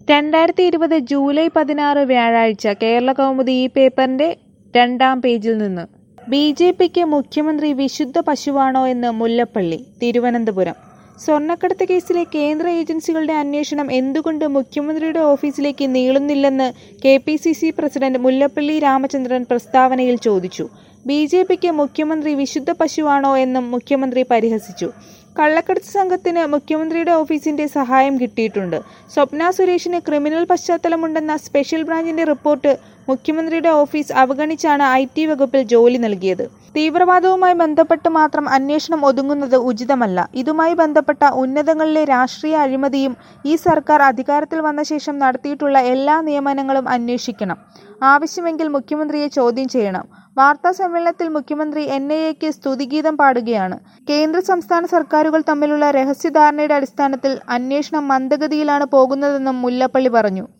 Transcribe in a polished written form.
2020 July 16 വ്യാഴാഴ്ച കേരളകൗമുദി ഈ പേപ്പറിന്റെ 2-ാം പേജിൽ നിന്ന് ബി.ജെ.പിക്ക് മുഖ്യമന്ത്രി വിശുദ്ധ പശുവാണോ എന്ന് മുല്ലപ്പള്ളി. തിരുവനന്തപുരം. സ്വർണ്ണക്കടത്ത് കേസിലെ കേന്ദ്ര ഏജൻസികളുടെ അന്വേഷണം എന്തുകൊണ്ട് മുഖ്യമന്ത്രിയുടെ ഓഫീസിലേക്ക് നീളുന്നില്ലെന്ന് കെ.പി.സി.സി പ്രസിഡന്റ് മുല്ലപ്പള്ളി രാമചന്ദ്രൻ പ്രസ്താവനയിൽ ചോദിച്ചു. ബി.ജെ.പിക്ക് മുഖ്യമന്ത്രി വിശുദ്ധ പശുവാണോ എന്നും മുഖ്യമന്ത്രി പരിഹസിച്ചു. കള്ളക്കടത്ത് സംഘത്തിന് മുഖ്യമന്ത്രിയുടെ ഓഫീസിന്റെ സഹായം കിട്ടിയിട്ടുണ്ട്. സ്വപ്ന സുരേഷിന് ക്രിമിനൽ പശ്ചാത്തലമുണ്ടെന്ന സ്പെഷ്യൽ ബ്രാഞ്ചിന്റെ റിപ്പോർട്ട് മുഖ്യമന്ത്രിയുടെ ഓഫീസ് അവഗണിച്ചാണ് ഐ.ടി വകുപ്പിൽ ജോലി നൽകിയത്. തീവ്രവാദവുമായി ബന്ധപ്പെട്ട് മാത്രം അന്വേഷണം ഒതുങ്ങുന്നത് ഉചിതമല്ല. ഇതുമായി ബന്ധപ്പെട്ട ഉന്നതങ്ങളിലെ രാഷ്ട്രീയ അഴിമതിയും ഈ സർക്കാർ അധികാരത്തിൽ വന്ന ശേഷം നടത്തിയിട്ടുള്ള എല്ലാ നിയമനങ്ങളും അന്വേഷിക്കണം. ആവശ്യമെങ്കിൽ മുഖ്യമന്ത്രിയെ ചോദ്യം ചെയ്യണം. വാർത്താ സമ്മേളനത്തിൽ മുഖ്യമന്ത്രി എൻ.ഐ.എക്ക് സ്തുതിഗീതം പാടുകയാണ്. കേന്ദ്ര സംസ്ഥാന സർക്കാരുകൾ തമ്മിലുള്ള രഹസ്യധാരണയുടെ അടിസ്ഥാനത്തിൽ അന്വേഷണം മന്ദഗതിയിലാണ് പോകുന്നതെന്നും മുല്ലപ്പള്ളി പറഞ്ഞു.